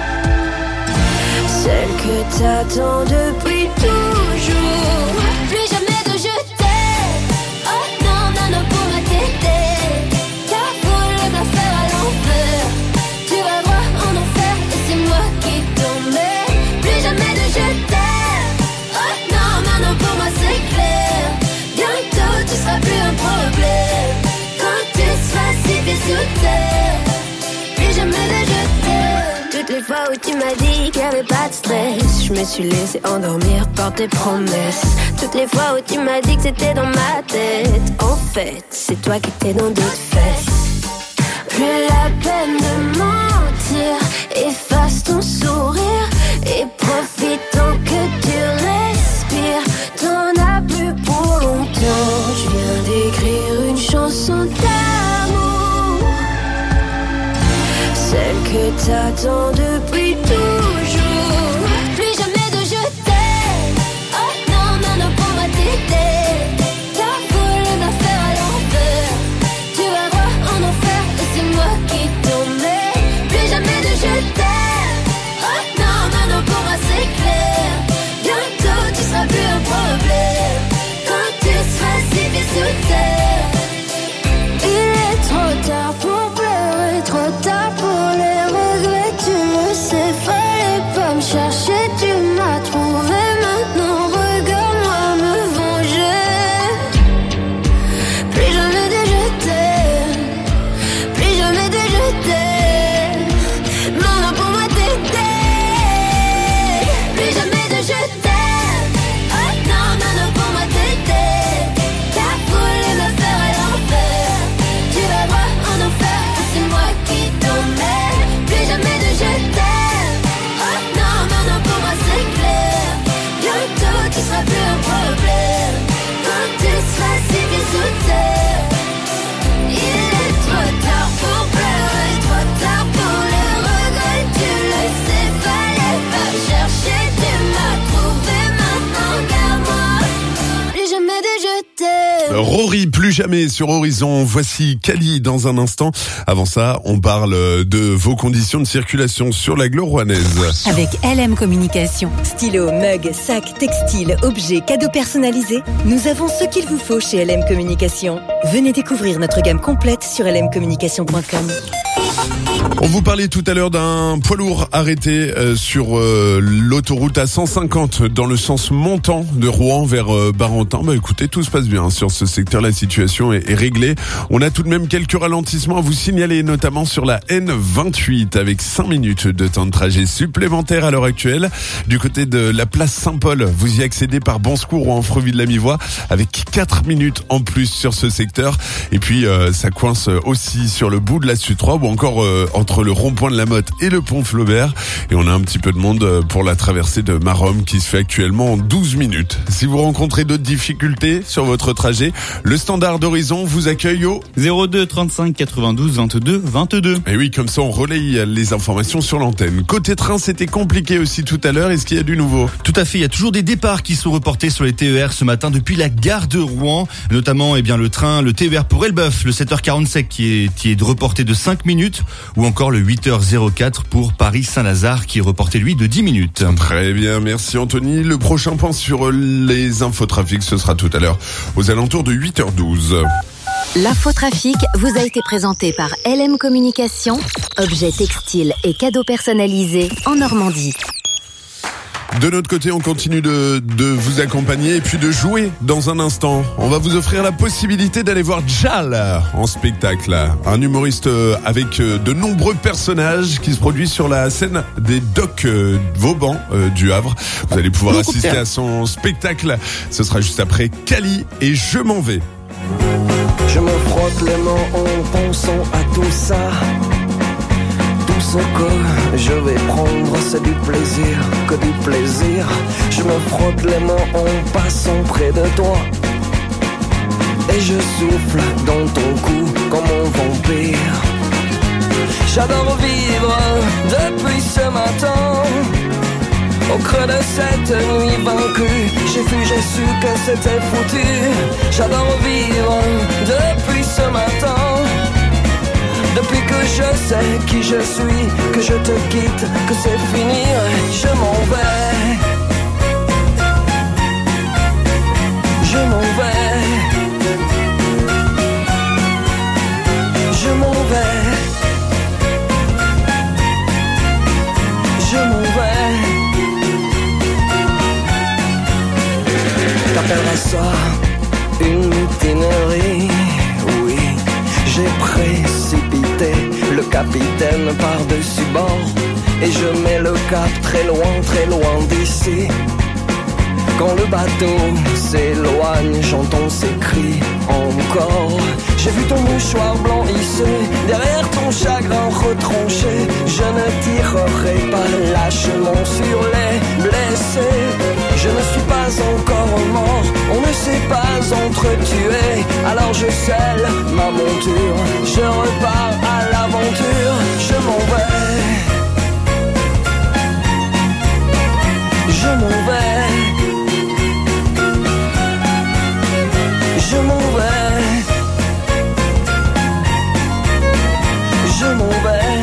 celle que t'attends depuis toujours. Plus jamais de je t'aime. Oh non, non, non, pour ma tête. T'as voulu me faire à l'envers. Tu vas voir en enfer et c'est moi qui t'emmène. Plus jamais de je t'aime. Oh non, non, non, pour moi c'est clair. Bientôt tu seras plus un problème. Quand tu seras si pieds sous terre. Plus jamais de je t'aime. Toutes les fois où tu m'as dit qu'il n'y avait pas de stress, je me suis laissé endormir par tes promesses. Toutes les fois où tu m'as dit que c'était dans ma tête, en fait, c'est toi qui étais dans d'autres fesses. Plus la peine de mentir, efface ton sourire et profite tant que tu respires. T'en as plus pour longtemps. Je viens d'écrire une chanson d'amour, celle que t'attends depuis toujours. Plus jamais de je t'aime. Oh non, non, non, pour ma tête. T'as voulu me faire à l'envers. Tu vas voir en enfer et c'est moi qui t'emmène. Plus jamais de je t'aime. Oh non, non, non, pour moi c'est clair. Bientôt tu seras plus un problème. Quand tu seras si pieds sous terre. Il est trop tard pour pleurer, trop tard pour les regrets, tu le Rory, plus jamais sur Horizon. Voici Cali dans un instant. Avant ça, on parle de vos conditions de circulation sur l'agglo rouennaise. Avec LM Communication. Stylo, mug, sac, textile, objets, cadeaux personnalisés. Nous avons ce qu'il vous faut chez LM Communication. Venez découvrir notre gamme complète sur lmcommunication.com. On vous parlait tout à l'heure d'un poids lourd arrêté sur l'autoroute A150 dans le sens montant de Rouen vers Barentin. Bah écoutez, tout se passe bien sur ce secteur, la situation est réglée. On a tout de même quelques ralentissements à vous signaler, notamment sur la N28 avec 5 minutes de temps de trajet supplémentaire à l'heure actuelle. Du côté de la place Saint-Paul, vous y accédez par Bonsecours ou en Freville-la-Mivois avec 4 minutes en plus sur ce secteur. Et puis ça coince aussi sur le bout de la SU3 ou encore entre le rond-point de la Motte et le pont Flaubert. Et on a un petit peu de monde pour la traversée de Maromme qui se fait actuellement en 12 minutes. Si vous rencontrez d'autres difficultés sur votre trajet, le standard d'Horizon vous accueille au 02 35 92 22 22. Et oui, comme ça on relaye les informations sur l'antenne. Côté train, c'était compliqué aussi tout à l'heure. Est-ce qu'il y a du nouveau? Tout à fait, il y a toujours des départs qui sont reportés sur les TER ce matin depuis la gare de Rouen, notamment le TER pour Elbeuf, le 7h47 qui est reporté de 5 minutes, ou encore le 8h04 pour Paris-Saint-Lazare qui est reporté lui de 10 minutes. Très bien, merci Anthony. Le prochain point sur les infotrafics, ce sera tout à l'heure aux alentours de 8h12. L'infotrafic vous a été présenté par LM Communication, objets textiles et cadeaux personnalisés en Normandie. De notre côté, on continue de vous accompagner et puis de jouer dans un instant. On va vous offrir la possibilité d'aller voir Jal en spectacle. Un humoriste avec de nombreux personnages qui se produit sur la scène des docks Vauban du Havre. Vous allez pouvoir assister à son spectacle. Ce sera juste après Cali et Je m'en vais. Je me frotte les mains en pensant à tout ça. Tout ce que je vais prendre, c'est du plaisir, que du plaisir. Je me frotte les mains en passant près de toi. Et je souffle dans ton cou comme un vampire. J'adore vivre depuis ce matin. Au creux de cette nuit vaincue, j'ai su que c'était foutu. J'adore vivre depuis ce matin. Depuis que je sais qui je suis, que je te quitte, que c'est fini, je m'en vais. Je m'en vais. Je m'en vais. Je m'en vais. T'appellerais ça une mutinerie? Oui, j'ai précipité le capitaine par-dessus bord et je mets le cap très loin d'ici. Quand le bateau s'éloigne, j'entends ses cris encore. J'ai vu ton mouchoir blanc hissé derrière ton chagrin retranché. Je ne tirerai pas lâchement sur les blessés. Je ne suis pas encore mort, on ne s'est pas entretué. Alors je scelle ma monture, je repars à l'aventure. Je m'en vais. Je m'en vais. Je m'en vais. Je m'en vais.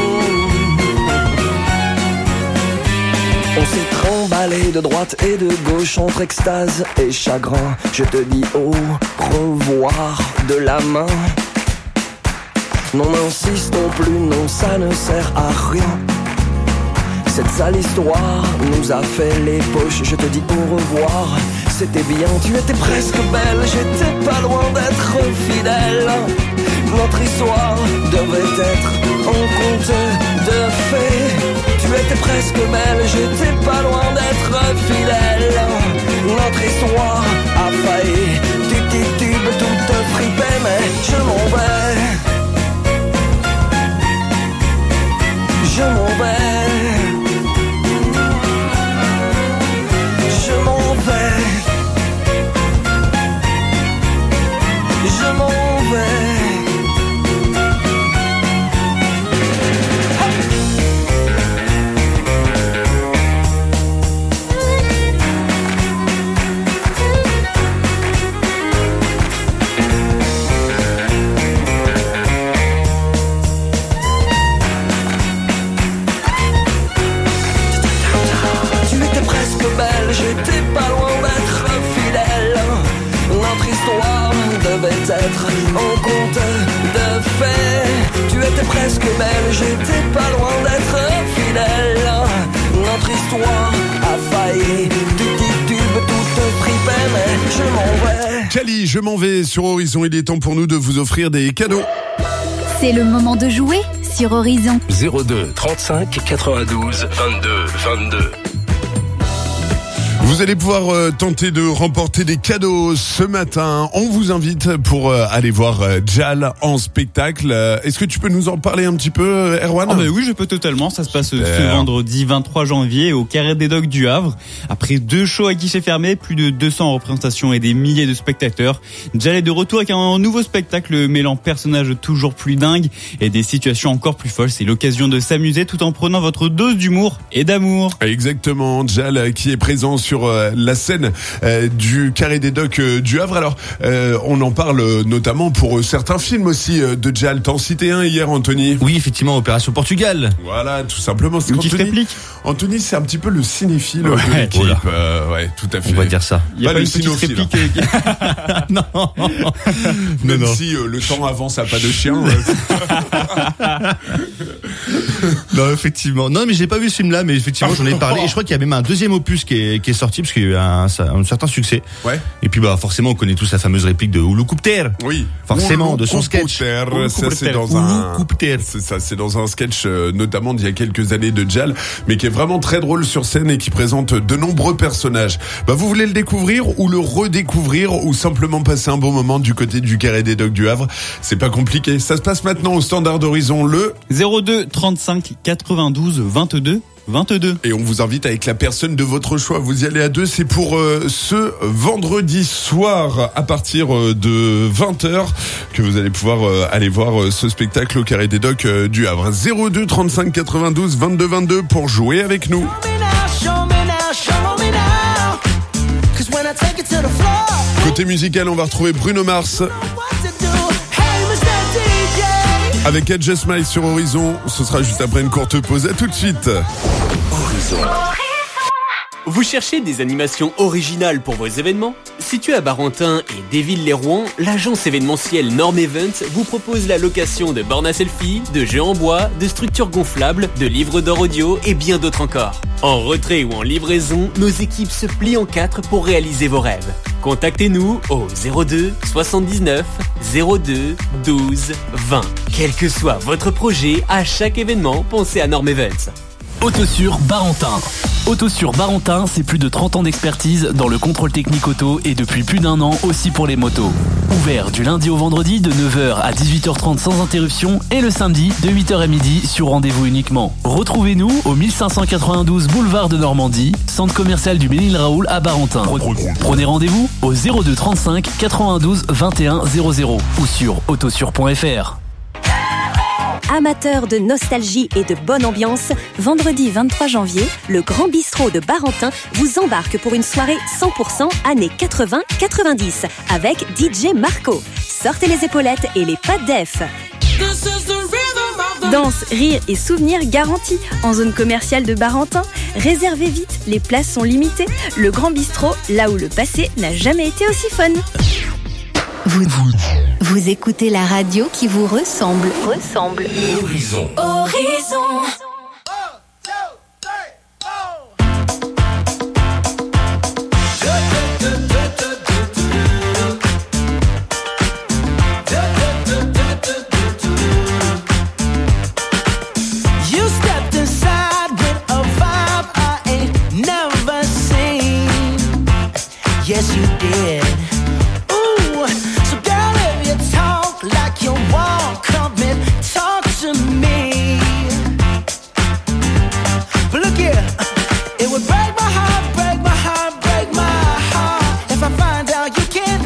On s'est tremballé de droite et de gauche entre extase et chagrin. Je te dis au revoir de la main. Non, n'insistons plus, non, ça ne sert à rien. Cette sale histoire nous a fait les poches. Je te dis au revoir, c'était bien. Tu étais presque belle, j'étais pas loin d'être fidèle. Notre histoire devait être un conte de fées. Tu étais presque belle, j'étais pas loin d'être fidèle. Notre histoire a failli, tu titubes toute fripée, mais je m'en vais. Je m'en vais. Je m'en vais. Je m'en vais. m'en vais. Cali, je m'en vais sur Horizon. Il est temps pour nous de vous offrir des cadeaux. C'est le moment de jouer sur Horizon. 02 35 92 22 22. Vous allez pouvoir tenter de remporter des cadeaux ce matin. On vous invite pour aller voir Jal en spectacle. Est-ce que tu peux nous en parler un petit peu, Erwan ? Oui, je peux totalement. Ça se passe ce vendredi 23 janvier au Carré des Docks du Havre. Après 2 shows à guichet fermé, plus de 200 représentations et des milliers de spectateurs, Jal est de retour avec un nouveau spectacle mêlant personnages toujours plus dingues et des situations encore plus folles. C'est l'occasion de s'amuser tout en prenant votre dose d'humour et d'amour. Exactement, Jal qui est présent sur la scène du Carré des Docks du Havre. Alors, on en parle notamment pour certains films aussi de Jal. T'en citais un hier, Anthony ? Oui, effectivement, Opération Portugal. Voilà, tout simplement. C'est qui se réplique. Anthony, c'est un petit peu le cinéphile de l'équipe. Ouais, tout à fait. On va dire ça. Il y a pas le cinéphile. Non. Même si le temps avance à pas de chien. Non, effectivement. Non, mais j'ai pas vu ce film-là, mais effectivement, j'en ai parlé. Et je crois qu'il y a même un deuxième opus qui est sorti, parce qu'il y a eu un certain succès. Ouais. Et puis, forcément, on connaît tous la fameuse réplique de Oulou Coupter. Oui. Forcément, de son sketch. Ça, c'est dans un sketch, notamment d'il y a quelques années de Jal, mais qui est vraiment très drôle sur scène et qui présente de nombreux personnages. Vous voulez le découvrir ou le redécouvrir ou simplement passer un bon moment du côté du Carré des Docks du Havre? C'est pas compliqué. Ça se passe maintenant au Standard d'Horizon, le 02 35 92 22 22. Et on vous invite avec la personne de votre choix. Vous y allez à 2. C'est pour ce vendredi soir à partir de 20h que vous allez pouvoir aller voir ce spectacle au Carré des Docks du Havre. 02 35 92 22 22 pour jouer avec nous. Côté musical, on va retrouver Bruno Mars avec Edge Smile sur Horizon. Ce sera juste après une courte pause. À tout de suite. Horizon. Vous cherchez des animations originales pour vos événements ? Situé à Barentin et Déville-les-Rouen, l'agence événementielle Norm Events vous propose la location de bornes à selfie, de jeux en bois, de structures gonflables, de livres d'or audio et bien d'autres encore. En retrait ou en livraison, nos équipes se plient en 4 pour réaliser vos rêves. Contactez-nous au 02 79 02 12 20. Quel que soit votre projet, à chaque événement, pensez à Norm Events. Autosur Barentin. Autosur Barentin, c'est plus de 30 ans d'expertise dans le contrôle technique auto et depuis plus d'1 an aussi pour les motos. Ouvert du lundi au vendredi de 9h à 18h30 sans interruption et le samedi de 8h à midi sur rendez-vous uniquement. Retrouvez-nous au 1592 boulevard de Normandie, centre commercial du Ménil-Raoul à Barentin. Prenez rendez-vous au 02 35 92 21 00 ou sur autosur.fr. Amateurs de nostalgie et de bonne ambiance, vendredi 23 janvier, le Grand Bistrot de Barentin vous embarque pour une soirée 100% années 80-90 avec DJ Marco. Sortez les épaulettes et les pattes d'Ef. Danse, rire et souvenirs garantis en zone commerciale de Barentin. Réservez vite, les places sont limitées. Le Grand Bistrot, là où le passé n'a jamais été aussi fun. Vous écoutez la radio qui vous ressemble. Horizon. You stepped inside with a vibe I ain't never seen. Yes, you did. Ooh, so girl, if you talk like you walk, come and talk to me. But look here, it would break my heart, break my heart, break my heart if I find out you can't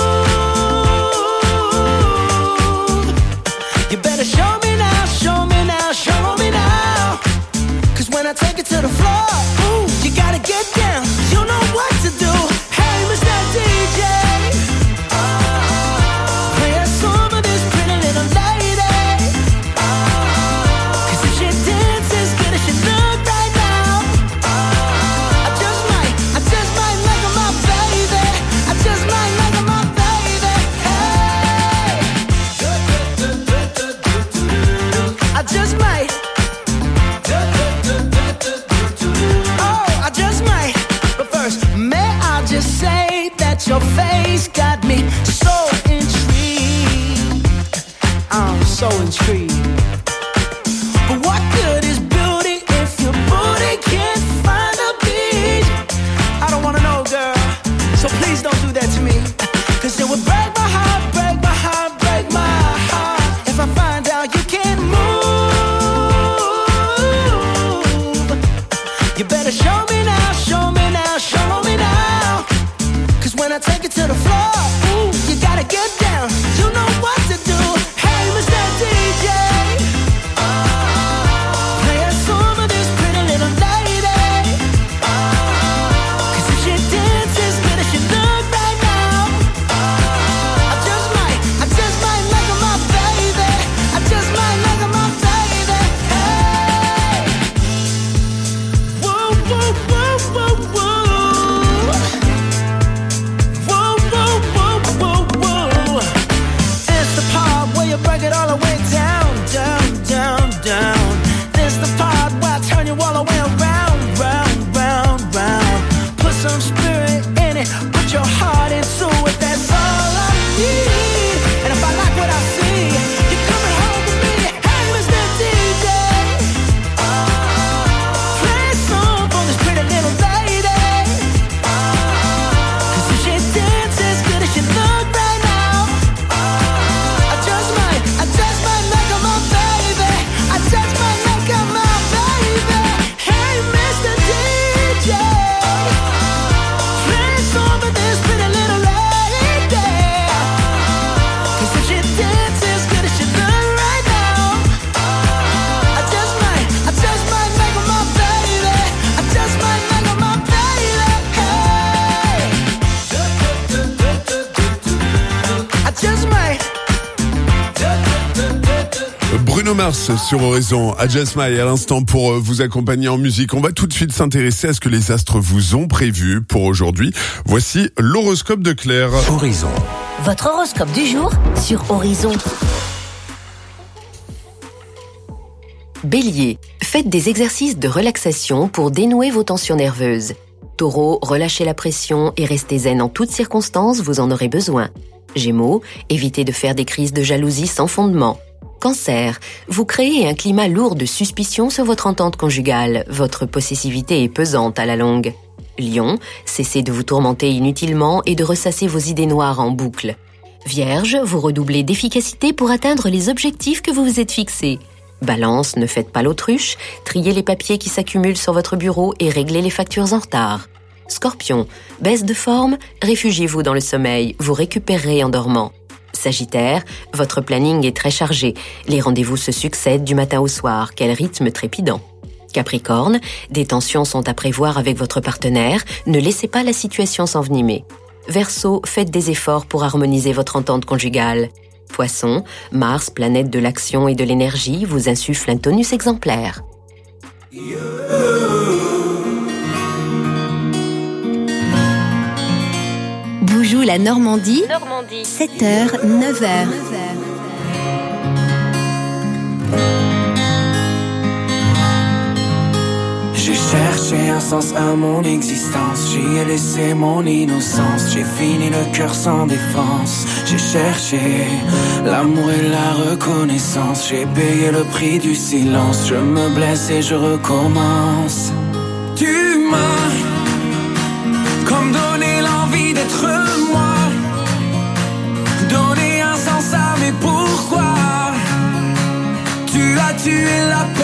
move. You better show me now, show me now, show me now. 'Cause when I take it to the floor, ooh, you gotta get down. You know what to do. Hey, Mr. DJ, play a song of this pretty little lady. 'Cause if she dances good as she look right now, I just might make her my baby. I just might make her my baby. Hey, I just might. Oh, I just might. But first, may I just say that at your face got me so intrigued. I'm so intrigued. But what good is beauty if your booty can't find a beat? I don't wanna know, girl, so please don't do that to me. Cause it would break my heart, break my heart, break my heart if I find out you can't move. You better show me now, show me now, show me now. Cause when I take it to the floor, ooh, you gotta get down. You know what to do. Hey, Mr. DJ, play a song for this pretty little lady. Cause if she dances good as she look right now, I just might make her my baby. I just might make her my baby. Hey, whoa, whoa, whoa, whoa, whoa. Whoa, whoa, whoa, whoa, whoa. It's the part where you break it all the way down, down, down, down. This the part where I turn you all the way around, round, round, round. Put some spirit in it, put your heart into it, that's all I need. And if I like what I see, you're coming home with me. Hey, Mr. DJ, play a song for this pretty little lady. Cause if she dances good as she look right now, I just might make her my baby. I just might make her my baby. Hey, Mr. DJ, play a song for this pretty little lady. Cause if she dances good as she look right now, I just might make her my baby. I just might make her my baby. Hey, I just might. Bruno Mars sur Horizon, à Just My à l'instant pour vous accompagner en musique. On va tout de suite s'intéresser à ce que les astres vous ont prévu pour aujourd'hui. Voici l'horoscope de Claire. Horizon. Votre horoscope du jour sur Horizon. Bélier, faites des exercices de relaxation pour dénouer vos tensions nerveuses. Taureau, relâchez la pression et restez zen en toutes circonstances, vous en aurez besoin. Gémeaux, évitez de faire des crises de jalousie sans fondement. Cancer, vous créez un climat lourd de suspicion sur votre entente conjugale. Votre possessivité est pesante à la longue. Lion, cessez de vous tourmenter inutilement et de ressasser vos idées noires en boucle. Vierge, vous redoublez d'efficacité pour atteindre les objectifs que vous vous êtes fixés. Balance, ne faites pas l'autruche, triez les papiers qui s'accumulent sur votre bureau et réglez les factures en retard. Scorpion, baisse de forme, réfugiez-vous dans le sommeil, vous récupérerez en dormant. Sagittaire, votre planning est très chargé, les rendez-vous se succèdent du matin au soir, quel rythme trépidant. Capricorne, des tensions sont à prévoir avec votre partenaire, ne laissez pas la situation s'envenimer. Verseau, faites des efforts pour harmoniser votre entente conjugale. Poisson, Mars, planète de l'action et de l'énergie, vous insuffle un tonus exemplaire. Boujou la Normandie. 7h, 9h. J'ai cherché un sens à mon existence, j'y ai laissé mon innocence, j'ai fini le cœur sans défense. J'ai cherché l'amour et la reconnaissance, j'ai payé le prix du silence, je me blesse et je recommence. Tu m'as comme donné l'envie d'être moi, donné un sens à mes pourquoi. Tu as tué la